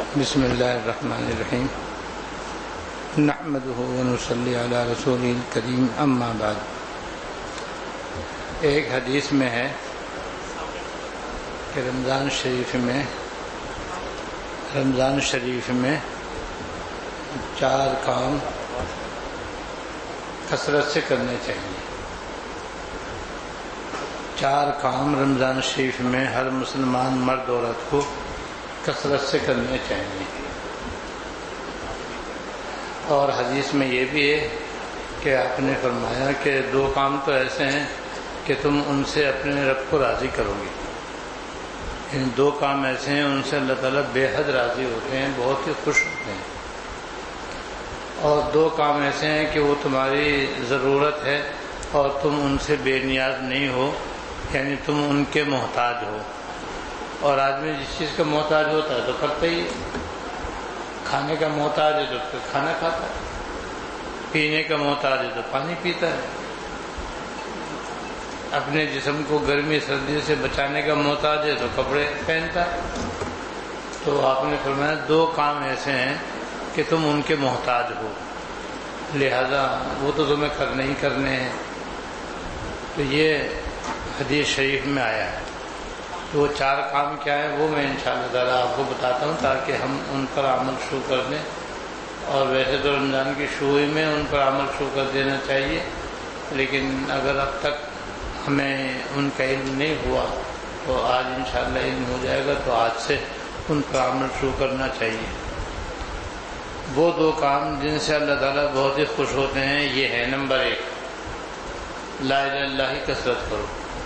بسم اللہ الرحمن الرحیم نحمدہ ونصلی علی رسولہ الکریم اما بعد۔ ایک حدیث میں ہے کہ رمضان شریف میں 4 کام کثرت سے کرنے چاہیے۔ 4 کام رمضان شریف میں ہر مسلمان مرد عورت کو کثرت سے کرنے چاہیے۔ اور حدیث میں یہ بھی ہے کہ آپ نے فرمایا کہ 2 کام تو ایسے ہیں کہ تم ان سے اپنے رب کو راضی کرو گے۔ ان 2 کام ایسے ہیں ان سے اللہ تعالیٰ بے حد راضی ہوتے ہیں، بہت ہی خوش ہوتے ہیں۔ اور 2 کام ایسے ہیں کہ وہ تمہاری ضرورت ہے اور تم ان سے بے نیاز نہیں ہو، یعنی تم ان کے محتاج ہو۔ اور آدمی جس چیز کا محتاج ہوتا ہے تو کرتا ہی ہے۔ کھانے کا محتاج ہے تو کھانا کھاتا ہے، پینے کا محتاج ہے تو پانی پیتا ہے، اپنے جسم کو گرمی سردی سے بچانے کا محتاج ہے تو کپڑے پہنتا ہے۔ تو آپ نے فرمایا 2 کام ایسے ہیں کہ تم ان کے محتاج ہو، لہذا وہ تو تمہیں کرنے ہی کرنے ہیں۔ تو یہ حدیث شریف میں آیا ہے۔ تو وہ 4 کام کیا ہیں وہ میں انشاءاللہ تعالیٰ آپ کو بتاتا ہوں تاکہ ہم ان پر عمل شروع کر دیں۔ اور ویسے تو رمضان کی شروع میں ان پر عمل شروع کر دینا چاہیے، لیکن اگر اب تک ہمیں ان کا علم نہیں ہوا تو آج انشاءاللہ علم ہو جائے گا، تو آج سے ان پر عمل شروع کرنا چاہیے۔ وہ 2 کام جن سے اللہ تعالیٰ بہت ہی خوش ہوتے ہیں یہ ہے: نمبر 1، لا الہ الا اللہ کی کثرت کرو۔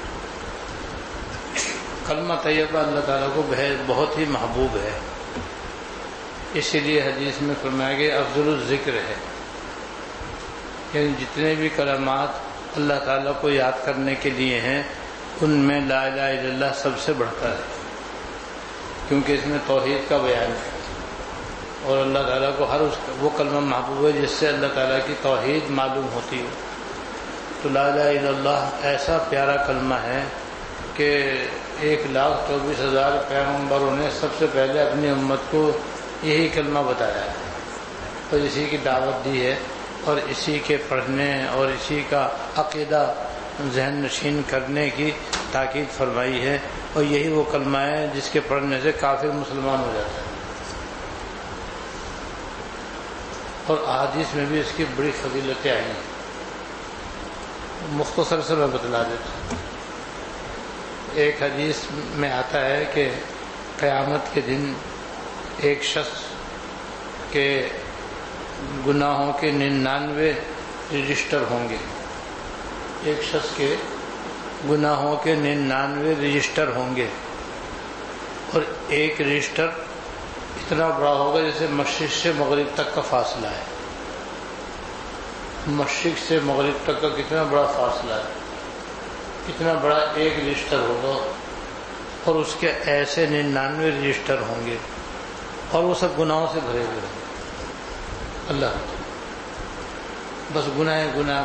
کلمہ طیبہ اللہ تعالیٰ کو بہت ہی محبوب ہے، اسی لیے حدیث میں فرمایا گیا افضل الذکر ہے، یعنی جتنے بھی کلمات اللہ تعالیٰ کو یاد کرنے کے لیے ہیں ان میں لا الہ الا اللہ سب سے بڑھتا ہے، کیونکہ اس میں توحید کا بیان ہے اور اللہ تعالیٰ کو ہر وہ کلمہ محبوب ہے جس سے اللہ تعالیٰ کی توحید معلوم ہوتی ہے۔ تو لا الہ الا اللہ ایسا پیارا کلمہ ہے کہ 1,24,000 پیغمبروں نے سب سے پہلے اپنی امت کو یہی کلمہ بتایا ہے اور اسی کی دعوت دی ہے اور اسی کے پڑھنے اور اسی کا عقیدہ ذہن نشین کرنے کی تاکید فرمائی ہے، اور یہی وہ کلمہ ہے جس کے پڑھنے سے کافر مسلمان ہو جاتا ہے۔ اور احادیث میں بھی اس کی بڑی فضیلتیں آئی ہیں، مختصر سے میں بتلا دیتا ہوں۔ ایک حدیث میں آتا ہے کہ قیامت کے دن ایک شخص کے گناہوں کے 99 رجسٹر ہوں گے۔ ایک شخص کے گناہوں کے 99 رجسٹر ہوں گے، اور ایک رجسٹر اتنا بڑا ہوگا جیسے مشرق سے مغرب تک کا فاصلہ ہے۔ مشرق سے مغرب تک کا کتنا بڑا فاصلہ ہے، اتنا بڑا ایک رجسٹر ہوگا، اور اس کے ایسے 99 رجسٹر ہوں گے، اور وہ سب گناہوں سے بھرے ہوئے ہوں گے۔ اللہ بس گناہ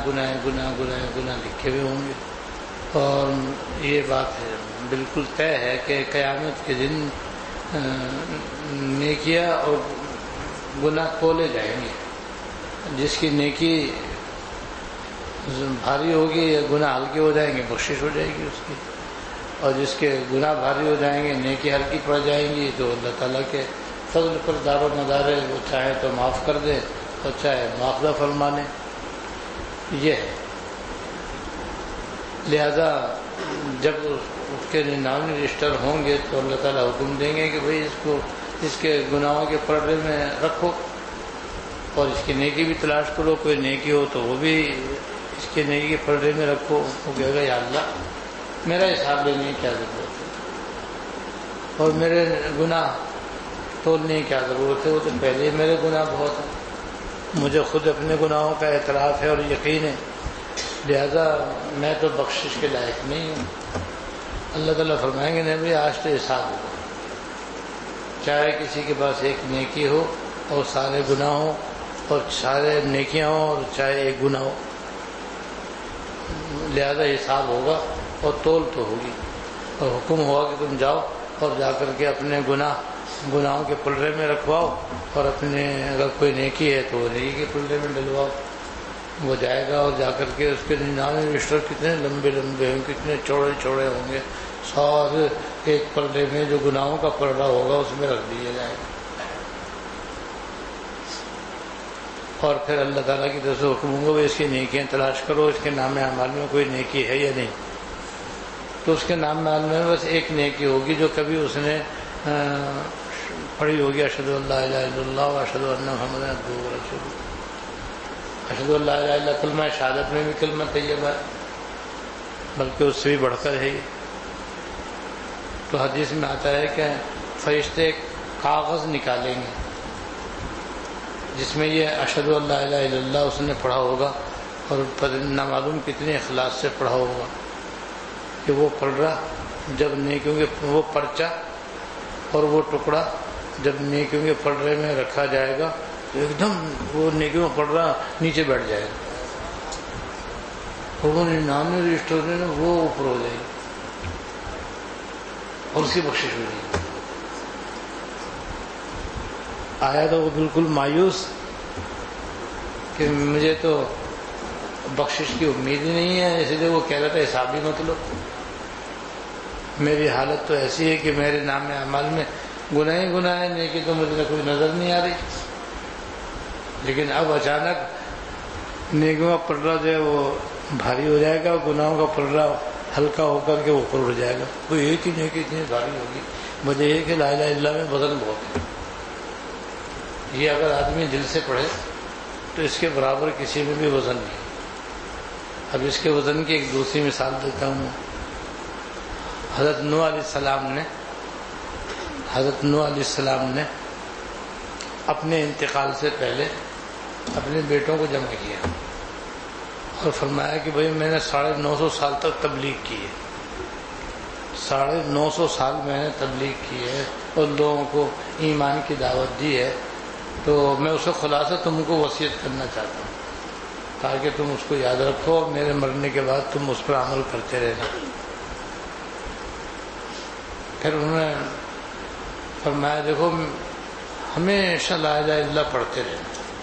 لکھے ہوئے ہوں گے۔ اور یہ بات ہے بالکل طے ہے کہ قیامت کے دن نیکیاں اور گناہ تولے جائیں گے۔ جس کی نیکی بھاری ہوگی یا گناہ ہلکے ہو جائیں گے بخشش ہو جائے گی اس کی، اور جس کے گناہ بھاری ہو جائیں گے نیکی ہلکی پڑ جائیں گی تو اللہ تعالیٰ کے فضل پر دار و مدار ہے، وہ چاہے تو معاف کر دے اور چاہے مواخذہ فرما لے۔ یہ ہے، لہذا جب اس کے 99 رجسٹر ہوں گے تو اللہ تعالیٰ حکم دیں گے کہ بھئی اس کے گناہوں کے پردے میں رکھو اور اس کی نیکی بھی تلاش کرو، کوئی نیکی ہو تو وہ بھی اس کے نیکی کے پردے میں رکھو۔ وہ کہے گا یا اللہ میرا حساب لینے کی کیا ضرورت ہے، اور میرے گناہ تولنے کی کیا ضرورت ہے، وہ تو پہلے ہی میرے گناہ بہت ہیں، مجھے خود اپنے گناہوں کا اعتراف ہے اور یقین ہے، لہذا میں تو بخشش کے لائق نہیں ہوں۔ اللہ تعالیٰ فرمائیں گے نہیں بھائی آج تو حساب ہوگا، چاہے کسی کے پاس ایک نیکی ہو اور سارے گناہ ہوں، اور سارے نیکیاں ہوں اور چاہے ایک گناہ ہو، لہذا حساب ہوگا اور تول تو ہوگی، اور حکم ہوا کہ تم جاؤ اور جا کر کے اپنے گناہ گناہوں کے پلڑے میں رکھواؤ اور اپنے اگر کوئی نیکی ہے تو وہ نیکی کے پلڑے میں ڈلواؤ. وہ جائے گا اور جا کر کے اس کے 99 رشتہ کتنے لمبے لمبے ہوں گے, کتنے چوڑے چوڑے ہوں گے, سارے ایک پلڑے میں جو گناہوں کا پلڑا ہوگا اس میں رکھ دیا جائے گا. اور پھر اللہ تعالیٰ کی طرف سے حکم ہوگا وہ اس کی نیکیاں تلاش کرو, اس کے نام اعمال میں کوئی نیکی ہے یا نہیں. تو اس کے نام اعمال میں بس ایک نیکی ہوگی جو کبھی اس نے پڑھی ہوگی, اشہد ان لا الہ الا اللہ و اشہد ان محمد عبدہ و رسولہ. اشہد ان لا الہ الا اللہ کلمہ شہادت میں بھی کلمہ طیبہ ہے, بلکہ اس سے بھی بڑھ کر ہے یہ. تو حدیث میں آتا ہے کہ فرشتے ایک کاغذ نکالیں گے جس میں یہ اشہد ان لا الہ الا اللہ اس نے پڑھا ہوگا اور نہ معلوم کتنے اخلاص سے پڑھا ہوگا, کہ وہ پڑھ رہا جب نیکیوں کے وہ پرچہ اور وہ ٹکڑا جب نیکیوں کے پلڑے میں رکھا جائے گا تو ایک دم وہ نیکیوں میں پڑھ رہا نیچے بیٹھ جائے گا, اور وہ 99 رجسٹر نے وہ اوپر ہو جائے گی اور اس کی بخشش ہو جائے گی. آیا تو وہ بالکل مایوس کہ مجھے تو بخشش کی امید ہی نہیں ہے, اس لیے وہ کہہ رہا تھا حساب ہی مت لو, میری حالت تو ایسی ہے کہ میرے نام اعمال میں گناہ ہی گناہ ہے, نیکی تو مجھے کوئی نظر نہیں آ رہی. لیکن اب اچانک نیکیوں کا پلڑا جو ہے وہ بھاری ہو جائے گا, گناہوں کا پلڑا ہلکا ہو کر کے اوپر اٹھ جائے گا. وہ ایک ہی نیکی اتنی بھاری ہوگی, مجھے یہ کہ لا الہ الا اللہ میں وزن بہت ہے. یہ اگر آدمی دل سے پڑھے تو اس کے برابر کسی میں بھی وزن نہیں. اب اس کے وزن کی ایک دوسری مثال دیتا ہوں. حضرت نوح علیہ السلام نے اپنے انتقال سے پہلے اپنے بیٹوں کو جمع کیا اور فرمایا کہ بھئی میں نے 950 سال تک تبلیغ کی ہے, 950 سال میں نے تبلیغ کی ہے اور لوگوں کو ایمان کی دعوت دی ہے, تو میں اس کا خلاصہ تم کو وصیت کرنا چاہتا ہوں تاکہ تم اس کو یاد رکھو اور میرے مرنے کے بعد تم اس پر عمل کرتے رہنا. پھر انہوں نے فرمایا دیکھو ہمیشہ لا الہ الا اللہ پڑھتے رہنا,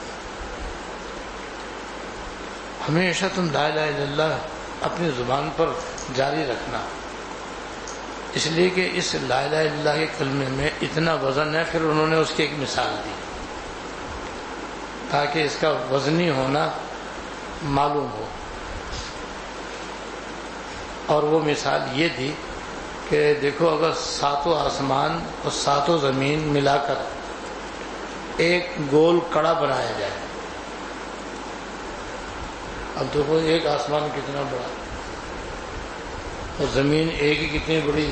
ہمیشہ تم لا الہ الا اللہ اپنی زبان پر جاری رکھنا, اس لیے کہ اس لا الہ الا اللہ کے کلمے میں اتنا وزن ہے. پھر انہوں نے اس کی ایک مثال دی تاکہ اس کا وزنی ہونا معلوم ہو, اور وہ مثال یہ تھی کہ دیکھو اگر 7 آسمان اور 7 زمین ملا کر ایک گول کڑا بنایا جائے, اب دیکھو ایک آسمان کتنا بڑا اور زمین ایک ہی کتنی بڑی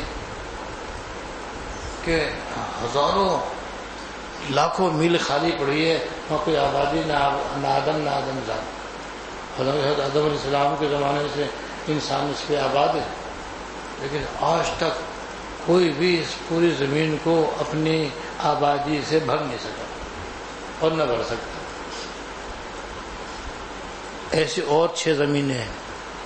کہ ہزاروں لاکھوں میل خالی پڑی ہے, وہاں کوئی آبادی نہ آدم زاد. حضرت آدم علیہ السلام کے زمانے سے انسان اس پہ آباد ہے, لیکن آج تک کوئی بھی اس پوری زمین کو اپنی آبادی سے بھر نہیں سکا اور نہ بھر سکتا. ایسی اور 6 زمینیں ہیں.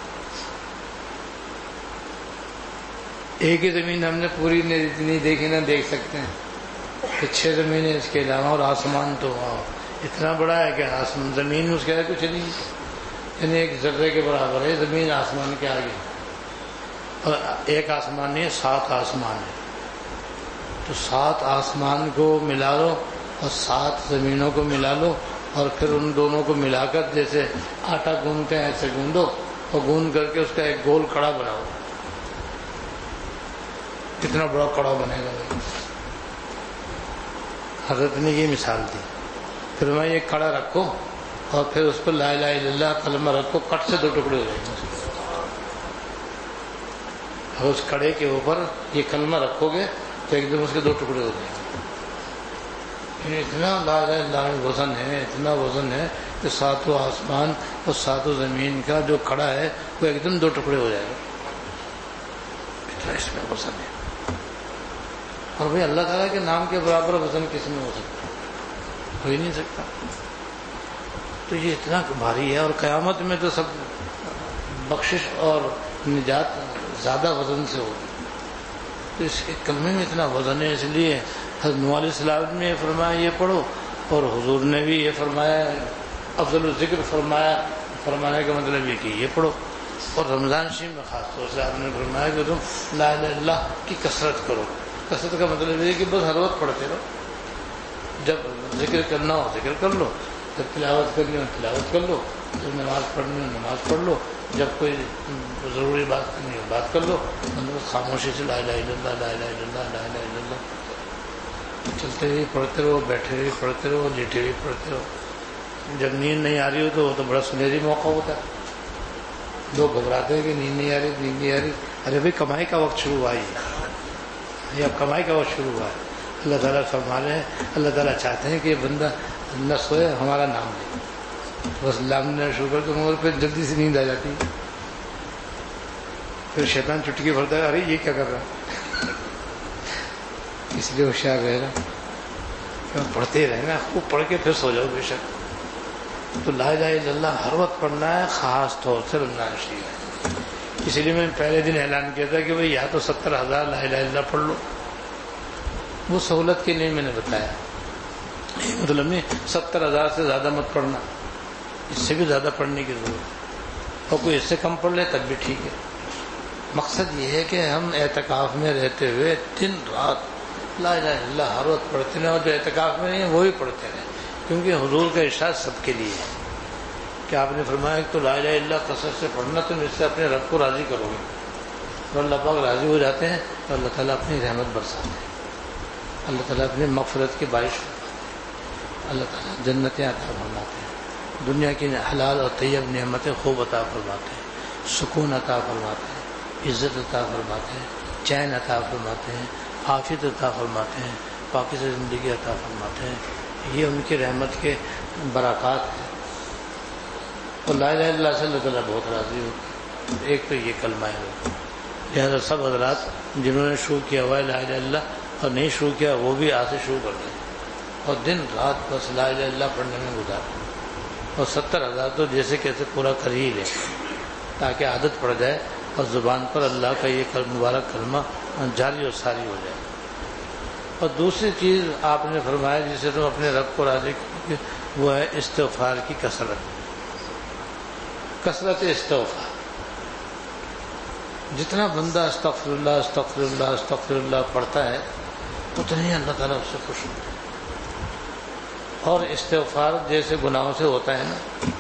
ایک ہی زمین ہم نے پوری نہیں دیکھی نہ دیکھ سکتے ہیں, کہ 6 زمینیں اس کے علاوہ, اور آسمان تو اتنا بڑا ہے کہ آسمان زمین اس کے کچھ نہیں, یعنی ایک ذرے کے برابر ہے زمین آسمان کے آگے. اور ایک آسمان نہیں 7 آسمان ہے, تو 7 آسمان کو ملا لو اور 7 زمینوں کو ملا لو اور پھر ان دونوں کو ملا کر جیسے آٹا گوندتے ہیں ایسے گوندو اور گوند کر کے اس کا ایک گول کڑا بناؤ. کتنا بڑا کڑا بنے گا. حضرت نے یہ مثال دی. پھر میں یہ کڑا رکھو اور پھر اس پر لا الہ الا اللہ کلمہ رکھو, کٹ سے 2 ٹکڑے ہو جائیں گے. اور اس کڑے کے اوپر یہ کلمہ رکھو گے تو ایک دم اس کے 2 ٹکڑے ہو جائیں گے. اتنا لا الہ الا اللہ وزن ہے, اتنا وزن ہے کہ 7 آسمان اور 7 زمین کا جو کڑا ہے وہ ایک دم 2 ٹکڑے ہو جائے گا. اتنا اس میں وزن ہے. اور بھئی اللہ تعالیٰ کے نام کے برابر وزن کس میں ہو سکتا ہے؟ ہو ہی نہیں سکتا. تو یہ اتنا بھاری ہے, اور قیامت میں تو سب بخشش اور نجات زیادہ وزن سے ہوگی. تو اس کے کلمے میں اتنا وزن ہے, اس لیے حضرت نوح علیہ السلام نے فرمایا یہ پڑھو، اور حضور نے بھی یہ فرمایا، افضل الذکر فرمایا، فرمانے کا مطلب یہ کہ یہ پڑھو. اور رمضان شریف میں خاص طور سے آپ نے فرمایا کہ تم لا الہ الا اللہ کی کثرت کرو. کثرت کا مطلب یہ کہ بس ہر وقت پڑھتے رہو. جب ذکر کرنا ہو ذکر کر لو، جب تلاوت کرنی ہو تلاوت کر لو، جب نماز پڑھنی ہو نماز پڑھ لو، جب کوئی ضروری بات کرنی ہو بات کر لو. خاموشی سے لا الہ الا اللہ لا الہ الا اللہ لا الہ الا اللہ چلتے ہوئے پڑھتے رہو، بیٹھے ہوئے پڑھتے رہو، لیٹے ہوئے پڑھتے رہو. جب نیند نہیں آ رہی ہو تو وہ تو بڑا سنہری موقع ہوتا ہے. لوگ گھبراتے ہیں کہ نیند نہیں آ رہی نیند نہیں آ رہی. ارے بھائی کمائی کا وقت شروع ہوا یہ اب کمائی کا وقت شروع ہوا ہے. اللہ تعالیٰ فرما رہے ہیں، اللہ تعالیٰ چاہتے ہیں کہ یہ بندہ نہ سوئے ہمارا نام لے. بس نام لینا شروع کر کے پھر جلدی سے نیند آ جاتی ہے. پھر شیطان چٹکی بھرتا ہے، ارے یہ کیا کر رہا ہے. اس لیے ہوشیار رہنا، پڑھتے رہنا، خوب پڑھ کے پھر سو جاؤ بے شک. تو لا الہ الا اللہ ہر وقت پڑھنا ہے، خاص طور سے رمضان شریف. اسی لیے میں پہلے دن اعلان کیا تھا کہ بھئی یا تو 70,000 لا الہ الا اللہ پڑھ لو. وہ سہولت کے لیے میں نے بتایا، مطلب نہیں 70,000 سے زیادہ مت پڑھنا، اس سے بھی زیادہ پڑھنے کی ضرورت، اور کوئی اس سے کم پڑھ لے تب بھی ٹھیک ہے. مقصد یہ ہے کہ ہم اعتکاف میں رہتے ہوئے دن رات لا الہ الا اللہ ہر وقت پڑھتے رہیں، اور جو اعتکاف میں نہیں ہیں وہ بھی پڑھتے رہیں. کیونکہ حضور کا ارشاد سب کے لیے ہے کہ آپ نے فرمایا کہ تو لا الہ الا اللہ کثرت سے پڑھنا، تم اس سے اپنے رب کو راضی کرو گے. اور اللہ پاک راضی ہو جاتے ہیں تو اللہ تعالیٰ اپنی رحمت برساتے ہیں، اللہ تعالیٰ اپنی مغفرت کی بارش فرماتے ہیں، اللہ تعالیٰ جنتیں عطا فرماتے ہیں، دنیا کی حلال اور طیب نعمتیں خوب عطا فرماتے ہیں، سکون عطا فرماتے ہیں، عزت عطا فرماتے ہیں، چین عطا فرماتے ہیں، عافیت عطا فرماتے ہیں، پاکیزہ زندگی عطا فرماتے ہیں. یہ ان کی رحمت کے برکات ہیں. اور لا الہ الا اللہ سے اللہ تعالیٰ بہت راضی ہوتے ہیں. ایک تو یہ کلمہ ہے. لہٰذا سب حضرات جنہوں نے شروع کیا ہوا ہے لا الہ الا اللہ اور نہیں شروع کیا وہ بھی آج سے شروع کر دیں، اور دن رات بس لا الہ الا اللہ پڑھنے میں گزاریں. اور 70,000 تو جیسے کیسے پورا کر ہی لیں تاکہ عادت پڑ جائے اور زبان پر اللہ کا یہ مبارک کلمہ جاری اور ساری ہو جائے. اور دوسری چیز آپ نے فرمایا جسے تم اپنے رب کو راضی کرو گے وہ ہے استغفار کی کثرت. کثرت استغفار، جتنا بندہ استغفر اللہ استغفر اللہ استغفر اللہ پڑھتا ہے اتنا ہی اللہ تعالیٰ اس سے خوش ہوتا ہے. اور استغفار جیسے گناہوں سے ہوتا ہے نا،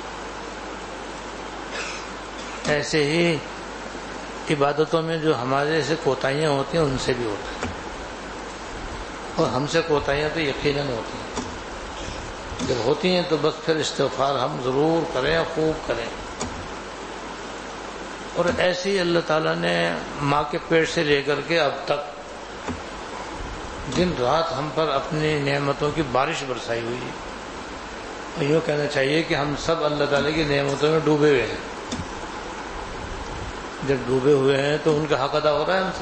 ایسے ہی عبادتوں میں جو ہمارے سے کوتاہیاں ہوتی ہیں ان سے بھی ہوتا ہے. اور ہم سے کوتاہیاں تو یقیناً ہوتی ہیں. جب ہوتی ہیں تو بس پھر استغفار ہم ضرور کریں، خوب کریں. اور ایسے ہی اللہ تعالیٰ نے ماں کے پیٹ سے لے کر کے اب تک دن رات ہم پر اپنی نعمتوں کی بارش برسائی ہوئی ہے. اور یوں کہنا چاہیے کہ ہم سب اللہ تعالیٰ کی نعمتوں میں ڈوبے ہوئے ہیں. جب ڈوبے ہوئے ہیں تو ان کا حق ادا ہو رہا ہے ہم سے؟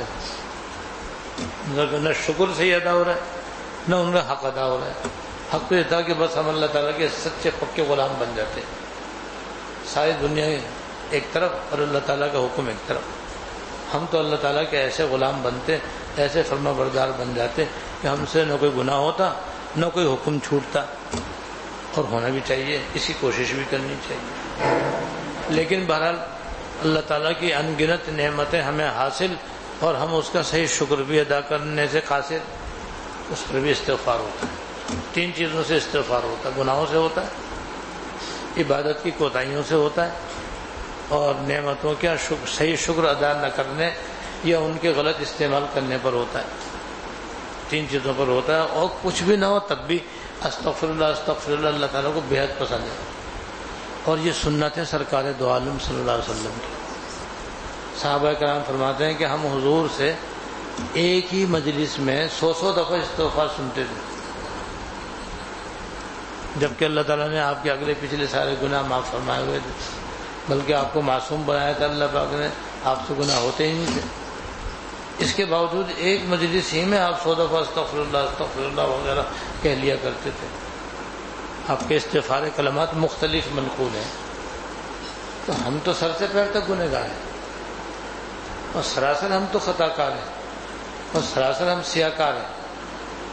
نہ شکر سے ہی ادا ہو رہا ہے نہ ان کا حق ادا ہو رہا ہے. حق تو یہ تھا کہ بس ہم اللہ تعالیٰ کے سچے پکے غلام بن جاتے. ساری دنیا ایک طرف اور اللہ تعالیٰ کا حکم ایک طرف. ہم تو اللہ تعالیٰ کے ایسے غلام بنتے، ایسے فرما بردار بن جاتے کہ ہم سے نہ کوئی گناہ ہوتا نہ کوئی حکم چھوٹتا. اور ہونا بھی چاہیے، اس کی کوشش بھی کرنی چاہیے. لیکن بہرحال اللہ تعالیٰ کی ان گنت نعمتیں ہمیں حاصل اور ہم اس کا صحیح شکر بھی ادا کرنے سے قاصر، اس پر بھی استغفار ہوتا ہے. 3 چیزوں سے استغفار ہوتا ہے: گناہوں سے ہوتا ہے، عبادت کی کوتاہیوں سے ہوتا ہے، اور نعمتوں کا صحیح شکر ادا نہ کرنے یا ان کے غلط استعمال کرنے پر ہوتا ہے. 3 چیزوں پر ہوتا ہے. اور کچھ بھی نہ ہو تب بھی استغفر اللہ اللہ تعالیٰ کو بےحد پسند ہے. اور یہ سنت ہے سرکار دو عالم صلی اللہ علیہ وسلم کی. صحابہ کرام فرماتے ہیں کہ ہم حضور سے ایک ہی مجلس میں 100 دفعہ استغفار سنتے تھے، جبکہ اللہ تعالیٰ نے آپ کے اگلے پچھلے سارے گناہ معاف فرمائے ہوئے تھے، بلکہ آپ کو معصوم بنایا تھا اللہ پاک نے، آپ سے گناہ ہوتے ہی نہیں تھے. اس کے باوجود ایک مجلس ہی میں آپ 100 دفعہ استغفر اللہ وغیرہ کہہ لیا کرتے تھے. آپ کے استغفار کلمات مختلف منقول ہیں. تو ہم تو سر سے پیر تک گنہگار ہیں، اور سراسر ہم تو خطا کار ہیں، اور سراسر ہم سیاہ کار ہیں.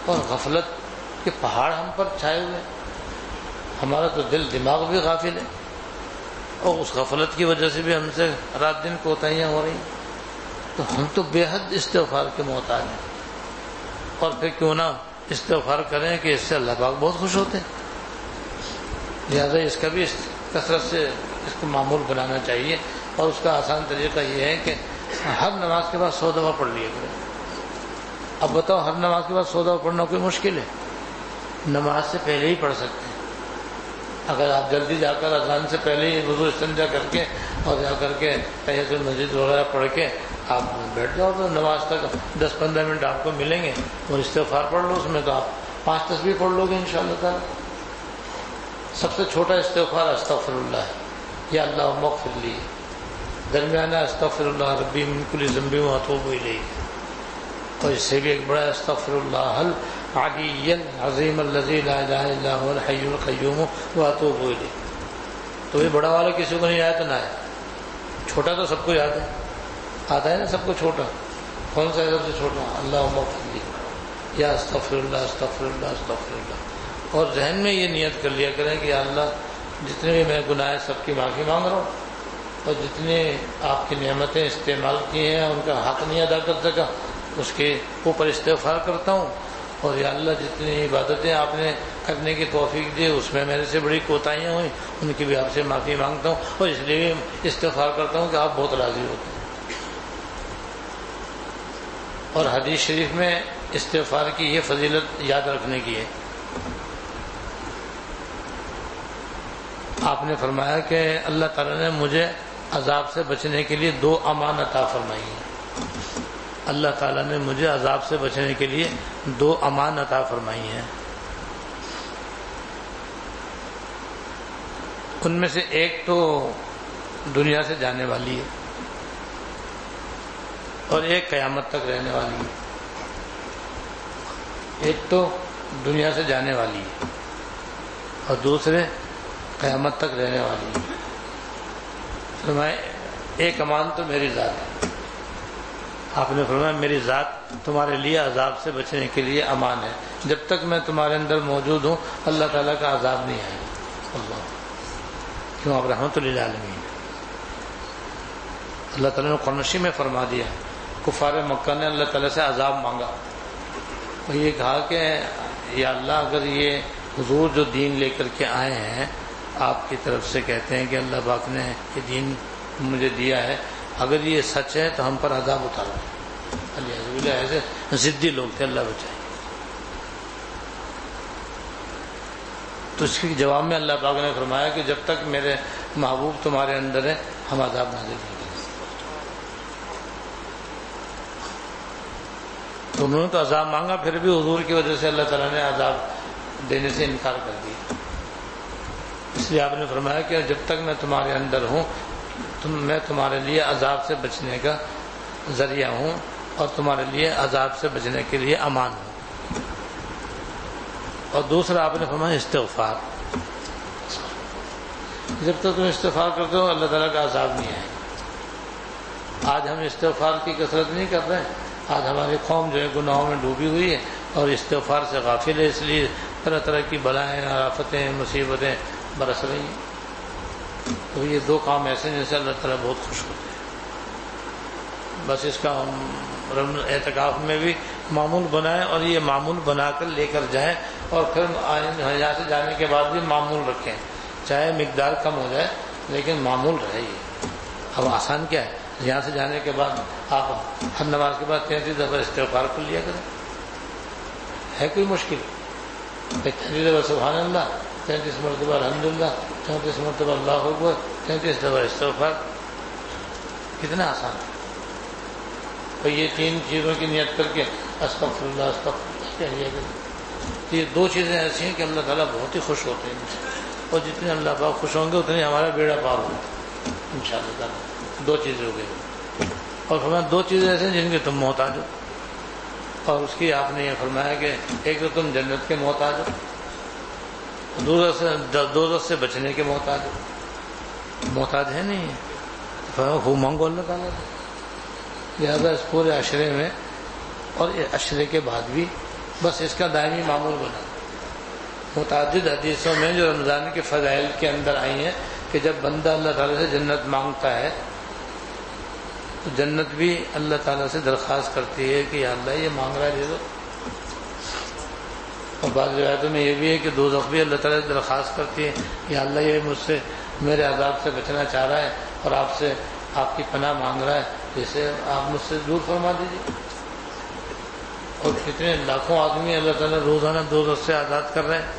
اور غفلت کے پہاڑ ہم پر چھائے ہوئے ہیں. ہمارا تو دل دماغ بھی غافل ہے اور اس غفلت کی وجہ سے بھی ہم سے رات دن کوتاہیاں ہو رہی ہیں. تو ہم تو بے حد استغفار کے محتاج ہیں. اور پھر کیوں نہ استغفار کریں کہ اس سے اللہ پاک بہت خوش ہوتے ہیں. لہٰذا اس کا بھی کثرت سے اس کو معمول بنانا چاہیے. اور اس کا آسان طریقہ یہ ہے کہ ہر نماز کے بعد 100 دفعہ پڑھ لیا کریں. اب بتاؤ ہر نماز کے بعد 100 دفعہ پڑھنا کوئی مشکل ہے؟ نماز سے پہلے ہی پڑھ سکتے ہیں. اگر آپ جلدی جا کر اذان سے پہلے ہی وضو استنجا کر کے اور جا کر کے تحیۃ المسجد وغیرہ پڑھ کے آپ بیٹھ جاؤ تو نماز تک 10-15 منٹ آپ کو ملیں گے اور استغفار پڑھ لو. اس میں تو آپ 5 تسبیح پڑھ لو گے انشاءاللہ تعالی. سب سے چھوٹا استغفار استغفر اللہ ہے، یا اللہ مغفر لی. درمیانہ استغفر اللہ ربی من کل ذنب واتوب الیہ. اور اس سے بھی ایک بڑا استغفر اللہ العلی العظیم الذی لا الہ الا هو الحی القیوم واتوب الیہ. تو یہ بڑا والا کسی کو نہیں آیا تو نہ ہے، چھوٹا تو سب کو یاد ہے. آتا ہے نا سب کو چھوٹا. کون سا ہے سب سے چھوٹا؟ اللہ مغفر لی، یا استغفر اللہ استغفر اللہ استغفر اللہ. اور ذہن میں یہ نیت کر لیا کریں کہ یا اللہ جتنے بھی میں گناہ ہیں سب کی معافی مانگ رہا ہوں، اور جتنے آپ کی نعمتیں استعمال کی ہیں ان کا حق نہیں ادا کر سکا اس کے اوپر استغفار کرتا ہوں. اور یا اللہ جتنی عبادتیں آپ نے کرنے کی توفیق دی اس میں میرے سے بڑی کوتاہیاں ہوئیں ان کی بھی آپ سے معافی مانگتا ہوں. اور اس لیے استغفار کرتا ہوں کہ آپ بہت راضی ہوتے ہیں. اور حدیث شریف میں استغفار کی یہ فضیلت یاد رکھنے کی ہے. آپ نے فرمایا کہ اللہ تعالیٰ نے مجھے عذاب سے بچنے کے لیے 2 امان عطا فرمائی ہیں. اللہ تعالیٰ نے مجھے عذاب سے بچنے کے لیے 2 امان عطا فرمائی ہیں. ان میں سے ایک تو دنیا سے جانے والی ہے اور ایک قیامت تک رہنے والی ہے. ایک تو دنیا سے جانے والی ہے اور دوسرے قیامت تک رہنے والی ہے. فرمایا ایک امان تو میری ذات ہے. آپ نے فرمایا میری ذات تمہارے لیے عذاب سے بچنے کے لیے امان ہے. جب تک میں تمہارے اندر موجود ہوں اللہ تعالیٰ کا عذاب نہیں آئے گا. اللہ کیوں؟ آپ رحمت للعالمین. اللہ تعالیٰ نے قرآن میں فرما دیا کفار مکہ نے اللہ تعالیٰ سے عذاب مانگا اور یہ کہا کہ یا اللہ اگر یہ حضور جو دین لے کر کے آئے ہیں آپ کی طرف سے کہتے ہیں کہ اللہ پاک نے یہ دین مجھے دیا ہے، اگر یہ سچ ہے تو ہم پر عذاب اتارو. اللہ ایسے ضدی لوگ تھے، اللہ بچائے. تو اس کے جواب میں اللہ پاک نے فرمایا کہ جب تک میرے محبوب تمہارے اندر ہے ہم عذاب نازل نہیں کریں. تو انہوں نے تو عذاب مانگا، پھر بھی حضور کی وجہ سے اللہ تعالیٰ نے عذاب دینے سے انکار کر دیا. اس لیے آپ نے فرمایا کہ جب تک میں تمہارے اندر ہوں میں تمہارے لیے عذاب سے بچنے کا ذریعہ ہوں اور تمہارے لیے عذاب سے بچنے کے لیے امان ہوں. اور دوسرا آپ نے فرمایا استغفار. جب تک تم استغفار کرتے ہو اللہ تعالیٰ کا عذاب نہیں آئے. آج ہم استغفار کی کثرت نہیں کر رہے ہیں. آج ہماری قوم جو ہے گناہوں میں ڈوبی ہوئی ہے اور استغفار سے غافل ہے، اس لیے طرح طرح کی بلائیں آفتیں مصیبتیں برس رہی ہیں. تو یہ 2 کام ایسے ہیں جن سے اللہ تعالیٰ بہت خوش ہوتے ہیں. بس اس کا ہم اعتکاف میں بھی معمول بنائیں اور یہ معمول بنا کر لے کر جائیں اور پھر یہاں سے جانے کے بعد بھی معمول رکھیں، چاہے مقدار کم ہو جائے لیکن معمول رہے. یہ اب آسان کیا ہے، یہاں سے جانے کے بعد آپ ہر نماز کے بعد 33 دفعہ استغفار کر لیا کریں. ہے کوئی مشکل؟ 33 دفعہ سبحان اللہ، 33 مرتبہ الحمدللہ، 34 مرتبہ اللہ اکبر، 33 دفعہ استغفار. کتنا آسان ہے. اور یہ 3 چیزوں کی نیت کر کے استغفر اللہ استغفر اللہ کہہ لیا کریں. یہ 2 چیزیں ایسی ہیں کہ اللہ تعالیٰ بہت ہی خوش ہوتے ہیں اور جتنے اللہ پاک خوش ہوں گے اتنے ہمارا بیڑا پار ہوگا انشاءاللہ تعالیٰ. 2 چیزیں ہو گئی. اور فرمایا 2 چیزیں ایسے ہیں جن کے تم محتاج ہو. اور اس کی آپ نے یہ فرمایا کہ ایک تو تم جنت کے محتاج ہو، دوزخ سے بچنے کے محتاج ہو. محتاج ہے نہیں ہو مانگو اللہ تعالیٰ سے. لہٰذا اس پورے عشرے میں اور عشرے کے بعد بھی بس اس کا دائمی معمول بنا۔ متعدد حدیثوں میں جو رمضان کے فضائل کے اندر آئی ہیں کہ جب بندہ اللہ تعالیٰ سے جنت مانگتا ہے تو جنت بھی اللہ تعالیٰ سے درخواست کرتی ہے کہ یا اللہ یہ مانگ رہا ہے دے دو۔ اور بعض روایتوں میں یہ بھی ہے کہ دوزخ بھی اللہ تعالیٰ سے درخواست کرتی ہے یا اللہ یہ مجھ سے میرے عذاب سے بچنا چاہ رہا ہے اور آپ سے آپ کی پناہ مانگ رہا ہے، جسے آپ مجھ سے دور فرما دیجیے۔ اور کتنے لاکھوں آدمی اللہ تعالیٰ روزانہ دوزخ سے آزاد کر رہے ہیں،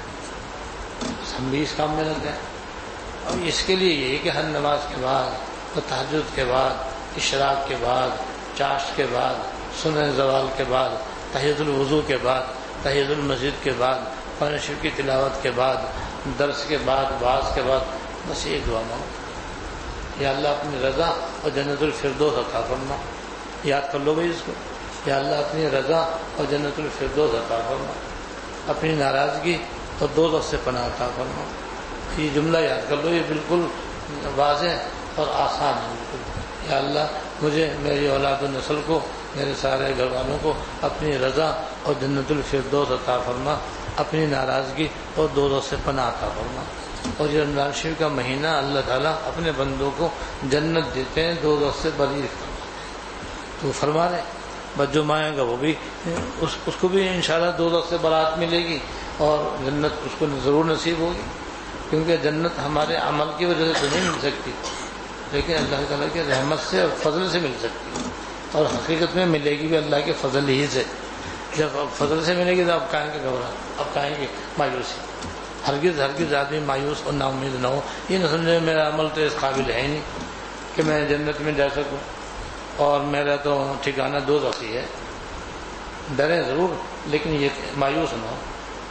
ہم بھی اس کام میں لگ گئے۔ اور اس کے لیے یہی کہ ہر نماز کے بعد اور تہجد کے بعد، اشراق کے بعد، چاشت کے بعد، سنن زوال کے بعد، تحیۃ الوضو کے بعد، تحیۃ المسجد کے بعد، قرآن شریف کی تلاوت کے بعد، درس کے بعد، وعظ کے بعد بس ایک دعا مانگو، یا اللہ اپنی رضا اور جنت الفردوس عطا فرما۔ یاد کر لو بھائی اس کو، یا اللہ اپنی رضا اور جنت الفردوس عطا فرما، اپنی ناراضگی اور دوزخ سے پناہ عطا فرما۔ یہ جملہ یاد کر لو، یہ بالکل واضح اور آسان ہے بالکل۔ یا اللہ مجھے، میری اولاد و نسل کو، میرے سارے گھر والوں کو اپنی رضا اور جنت الفردوس عطا فرما، اپنی ناراضگی اور دوزخ سے پناہ عطا فرما۔ اور یہ رمضان شریف کا مہینہ اللہ تعالیٰ اپنے بندوں کو جنت دیتے ہیں، دوزخ سے بری فرما، تو فرما رہے بس جو مانگے گا وہ بھی اس کو بھی انشاءاللہ دوزخ سے برات ملے گی اور جنت اس کو ضرور نصیب ہوگی، کیونکہ جنت ہمارے عمل کی وجہ سے تو نہیں مل سکتی، لیکن اللہ تعالیٰ کے رحمت سے اور فضل سے مل سکتی ہے، اور حقیقت میں ملے گی بھی اللہ کے فضل ہی سے۔ جب فضل سے ملے گی تو اب کہیں گے گھبراہٹ، اب کہیں گے مایوسی۔ ہرگز ہرگز آدمی مایوس اور نا امید نہ ہو، یہ نہ سمجھے میرا عمل تو اس قابل ہے ہی نہیں کہ میں جنت میں جا سکوں اور میرا تو ٹھکانہ دوزخ ہی ہے۔ ڈرے ضرور لیکن یہ مایوس نہ ہو،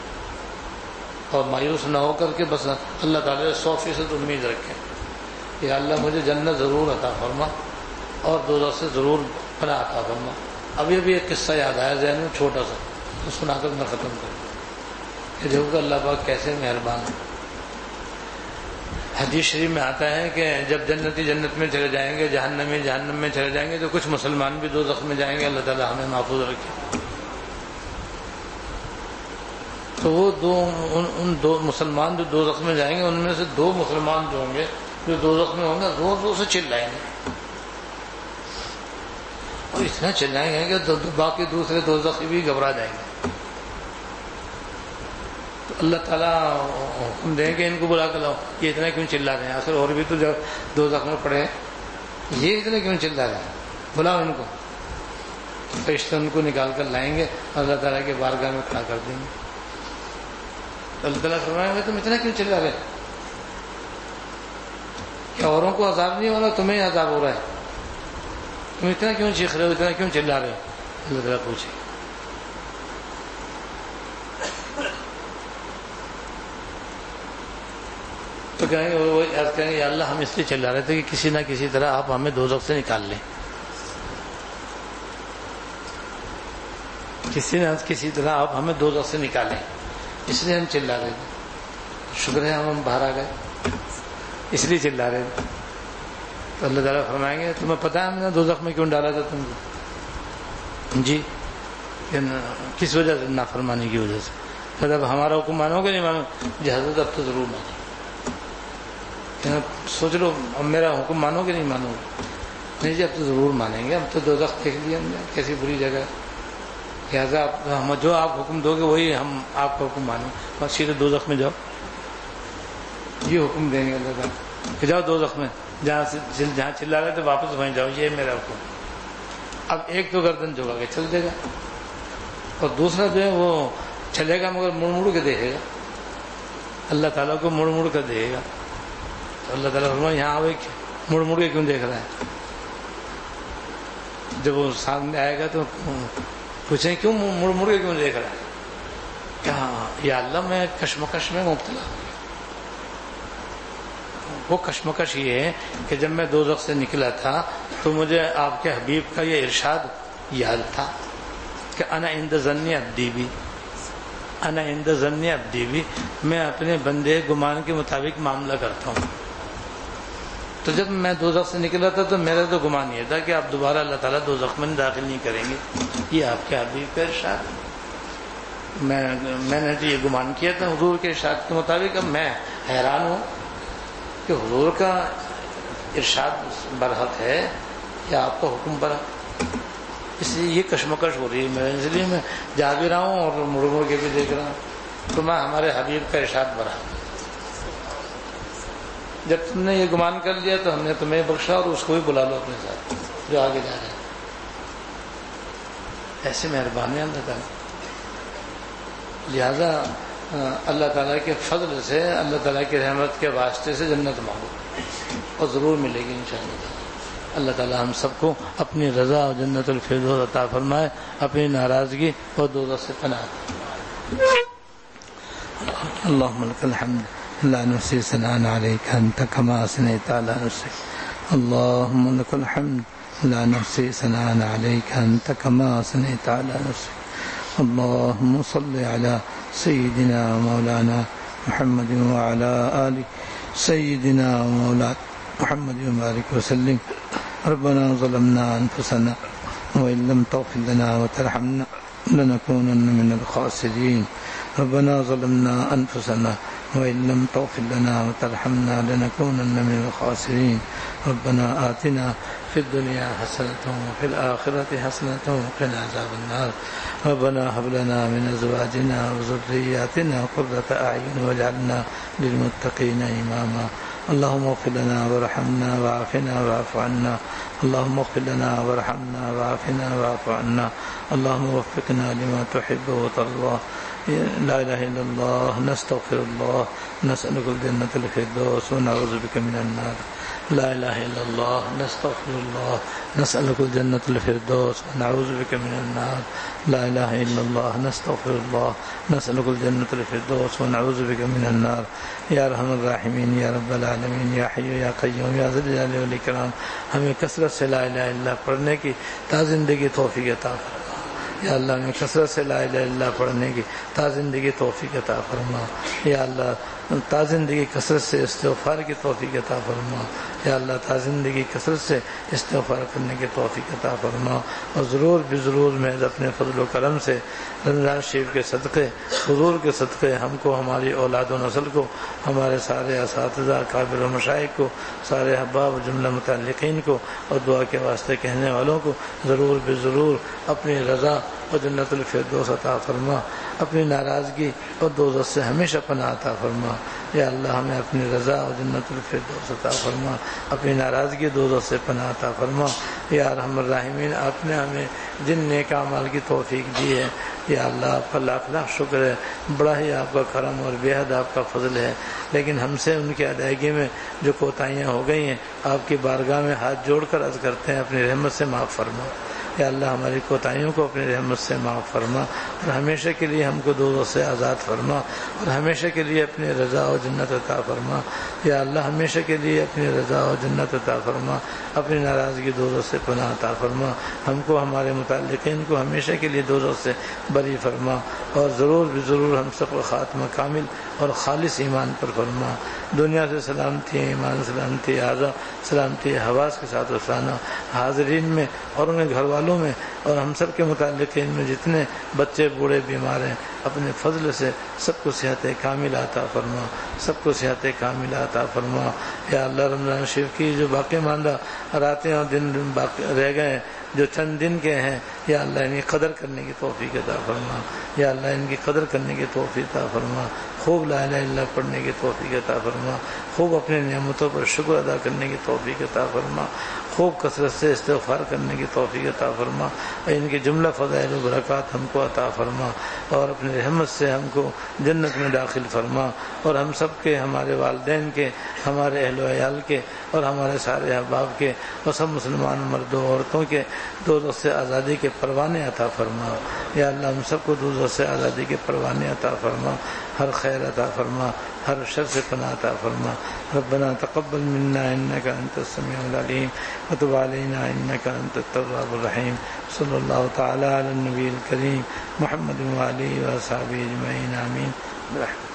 اور مایوس نہ ہو کر کے بس اللہ تعالیٰ سے 100% امید رکھیں کہ اللہ مجھے جنت ضرور عطا فرما اور دوزخ سے ضرور پناہ عطا فرما۔ ابھی ابھی ایک قصہ یاد آیا ذہن میں چھوٹا سا، تو سنا کر میں ختم کروں کہ دیکھو کہ اللہ پاک کیسے مہربان ہے۔ حدیث شریف میں آتا ہے کہ جب جنتی جنت میں چلے جائیں گے، جہنمی جہنم میں چلے جائیں گے، تو کچھ مسلمان بھی دوزخ میں جائیں گے، اللہ تعالیٰ ہمیں محفوظ رکھے۔ تو وہ ان دو مسلمان جو دوزخ میں جائیں گے، ان میں سے 2 مسلمان جو ہوں گے جو دوزخ میں ہوں گے، زور زور سے چلائیں گے، اور اتنا چلائیں گے کہ باقی دوسرے دوزخی بھی گھبرا جائیں گے۔ تو اللہ تعالیٰ حکم دیں کہ ان کو بلا کر لاؤ، یہ اتنا کیوں چلا رہے ہیں؟ آخر اور بھی تو جب دوزخ میں پڑے ہیں، یہ اتنے کیوں چلا رہے ہیں؟ بلاؤ ان کو۔ فرشتے ان کو نکال کر لائیں گے، اللہ تعالیٰ کے بارگاہ میں کھڑا کر دیں گے۔ اللہ تعالیٰ فرمائیں گے تم اتنا کیوں چلا رہے؟ کیا اوروں کو عذاب نہیں ہو رہا، تمہیں عذاب ہو رہا ہے؟ تم اتنا کیوں چیخ رہے ہو، اتنا کیوں چلا رہے ہو؟ اللہ تعالیٰ پوچھے۔ تو کہیں گے وہ عرض کریں گے یا اللہ ہم اس لیے چلا رہے تھے کہ کسی نہ کسی طرح آپ ہمیں دوزخ سے نکال لیں، کسی نہ کسی طرح آپ ہمیں دوزخ سے نکالیں، اس لیے ہم چلا رہے تھے۔ شکر ہے ہم باہر آ گئے، اس لیے چلا رہے تھے۔ تو اللہ تعالیٰ فرمائیں گے تمہیں پتہ ہے ہم نے دوزخ میں کیوں ڈالا تھا تم کو؟ جی، کس وجہ سے؟ نافرمانی کی وجہ سے۔ تو اب ہمارا حکم مانو گے نہیں مانو؟ جی حضرت اب تو ضرور مانو۔ سوچ لو اب میرا حکم مانو گے نہیں مانو گے؟ نہیں جی اب تو ضرور مانیں گے، اب تو دوزخ دیکھ لیا ہم نے کیسی بری جگہ ہے، لہٰذا ہم جو آپ حکم دو گے وہی ہم آپ کا حکم مانیں، بس سیدھے دوزخ میں جاؤ۔ یہ حکم دیں گے اللہ تعالیٰ کہ جاؤ دوزخ میں، جہاں چلا رہے تھے واپس وہیں جاؤ، یہ میرا حکم۔ اب ایک تو گردن جھکا کے چل دے گا، اور دوسرا جو ہے وہ چلے گا مگر مڑ مڑ کے دیکھے گا، اللہ تعالیٰ کو مڑ مڑ کر دیکھے گا۔ تو اللہ تعالیٰ فرمائے یہاں آئے مڑ مڑ کے کیوں دیکھ رہا ہے؟ جب وہ سامنے آئے گا تو پوچھیں کیوں مڑ مڑ کے کیوں دیکھ رہا ہے؟ کہاں یا اللہ میں کشمکش میں مبتلا ہوں۔ وہ کشمکش یہ ہے کہ جب میں دوزخ سے نکلا تھا تو مجھے آپ کے حبیب کا یہ ارشاد یاد تھا کہ انا عند ظن عبدی بھی، انا عند ظن عبدی بھی، میں اپنے بندے گمان کے مطابق معاملہ کرتا ہوں۔ تو جب میں دوزخ سے نکلا تھا تو میرا تو گمان یہ تھا کہ آپ دوبارہ اللہ تعالیٰ دوزخ میں داخل نہیں کریں گے، یہ آپ کے حبیب کا ارشاد۔ میں نے تو یہ گمان کیا تھا حضور کے ارشاد کے مطابق. اب میں حیران ہوں کہ حضور کا ارشاد برحق ہے یا آپ کا حکم برحق. اس لیے یہ کشمکش ہو رہی ہے میرے. اس لیے میں جا بھی رہا ہوں اور مڑ مڑ کے بھی دیکھ رہا ہوں. تو میں ہمارے حبیب کا ارشاد برحق. جب تم نے یہ گمان کر لیا تو ہم نے تمہیں بخشا اور اس کو بھی بلا لو اپنے ساتھ جو آگے جا رہے ہیں. ایسے مہربانی اللہ تعالیٰ. لہذا اللہ تعالیٰ کے فضل سے, اللہ تعالیٰ کی رحمت کے واسطے سے جنت مانگو اور ضرور ملے گی انشاءاللہ. اللہ تعالیٰ ہم سب کو اپنی رضا اور جنت الفردوس عطا فرمائے, اپنی ناراضگی اور دوزخ سے پناہ. اللهم لك الحمد لا نحصي ثناء عليك أنت كما أثنيت على نفسك. اللهم لك الحمد لا نحصي ثناء عليك أنت كما أثنيت على نفسك. اللهم صل على سيدنا ومولانا محمد وعلى آل سيدنا ومولانا محمد وبارك وسلم. ربنا ظلمنا أنفسنا وإن لم تغفر لنا وترحمنا لنكونن من الخاسرين. ربنا ظلمنا أنفسنا وإن لم تغفر لنا وترحمنا لنكونن من الخاسرين. ربنا آتنا في الدنيا حسنة وفي الآخرة حسنة وقنا عذاب النار. ربنا هب لنا من أزواجنا وذرياتنا قرة أعين واجعلنا للمتقين إماما. اللهم اغفر لنا وارحمنا وعافنا واعف عنا. اللهم اغفر لنا وارحمنا وعافنا واعف عنا. اللهم وفقنا لما تحب وترضى. لا إله إلا الله نستغفر الله نسألك الجنة الفردوس ونعوذ بك من النار. لا إله إلا الله نستغفر الله نسألك الجنة الفردوس ونعوذ بك من النار. لا إله إلا الله نستغفر الله نسألك الجنة الفردوس ونعوذ بك من النار. یا ارحم الراحمین یا رب العالمین یا حی یا قیوم یا ذی الجلال والاکرام, ہمیں کثرت سے لا الہ الا اللہ پڑھنے کی تا زندگی توفیق عطا فرما. یا اللہ ہمیں کثرت سے لا الہ الا اللہ پڑھنے کی تا زندگی توفیق عطا فرما. یا اللہ تا زندگی کثرت سے استغفار کی توفیق عطا فرما. یا اللہ تا زندگی کثرت سے استغفار کرنے کی توفیق عطا فرما. اور ضرور بضرور میں اپنے فضل و کرم سے رمضان شریف کے صدقے, حضور کے صدقے ہم کو, ہماری اولاد و نسل کو, ہمارے سارے اساتذہ کابر و مشائخ کو, سارے احباب و جملہ متعلقین کو اور دعا کے واسطے کہنے والوں کو ضرور بضرور اپنی رضا اور جنت الفردوس عطا فرما. اپنی ناراضگی اور دوزخ سے ہمیشہ پناہ عطا فرما. یا اللہ ہمیں اپنی رضا اور جنت الفردوس عطا فرما, اپنی ناراضگی دوزخ سے پناہ عطا فرما. یا ارحم الراحمین, آپ نے ہمیں جن نیک اعمال کی توفیق دی ہے, یا اللہ آپ کا لاکھ لاکھ شکر ہے. بڑا ہی آپ کا کرم اور بے حد آپ کا فضل ہے, لیکن ہم سے ان کی ادائیگی میں جو کوتاہیاں ہو گئی ہیں آپ کی بارگاہ میں ہاتھ جوڑ کر عرض کرتے ہیں اپنی رحمت سے معاف فرما. یا اللہ ہماری کوتاہیوں کو اپنی رحمت سے معاف فرما اور ہمیشہ کے لیے ہم کو دوزخ سے آزاد فرما اور ہمیشہ کے لیے اپنی رضا و جنت عطا فرما. یا اللہ ہمیشہ کے لیے اپنی رضا و جنت عطا فرما, اپنی ناراضگی دوزخ سے پناہ عطا فرما. ہم کو, ہمارے متعلقین کو ہمیشہ کے لیے دوزخ سے بری فرما اور ضرور بضرور ہم سب کو خاتمہ کامل اور خالص ایمان پر فرما. دنیا سے سلامتی, ایمان سلامتی, اعضاء سلامتی, حواس کے ساتھ رسانا, حاضرین میں اور ان کے گھر والوں میں اور ہم سب کے متعلقین میں جتنے بچے بوڑھے بیمار ہیں اپنے فضل سے سب کو صحت کامل عطا فرما, سب کو صحت کامل عطا فرما. یا اللہ رمضان شریف کی جو باقی ماندہ راتیں اور دن باقی رہ گئے ہیں, جو چند دن کے ہیں, یا اللہ ان کی قدر کرنے کی توفیق عطا فرما. یا اللہ ان کی قدر کرنے کی توفیق عطا فرما. خوب لا الہ الا اللہ پڑھنے کی توفیق عطا فرما. خوب اپنے نعمتوں پر شکر ادا کرنے کی توفیق عطا فرما. خوب کثرت سے استغفار کرنے کی توفیق عطا فرما. ان کی جملہ فضائل و برکات ہم کو عطا فرما اور اپنی رحمت سے ہم کو جنت میں داخل فرما. اور ہم سب کے, ہمارے والدین کے, ہمارے اہل و عیال کے اور ہمارے سارے احباب کے اور سب مسلمان مردوں عورتوں کے دوزخ سے آزادی کے پروانے عطا فرما. یا اللہ ہم سب کو دوزخ سے آزادی کے پروانے عطا فرما, ہر خیر عطا فرما, ہر شر سے پناہ عطا فرما. ربنا تقبل منا انك انت السميع العليم وتب علينا انك انت التواب الرحيم. صلی اللہ تعالی علی النبی الکریم محمد وآلہ وصحبہ اجمعین, آمین برحمتک.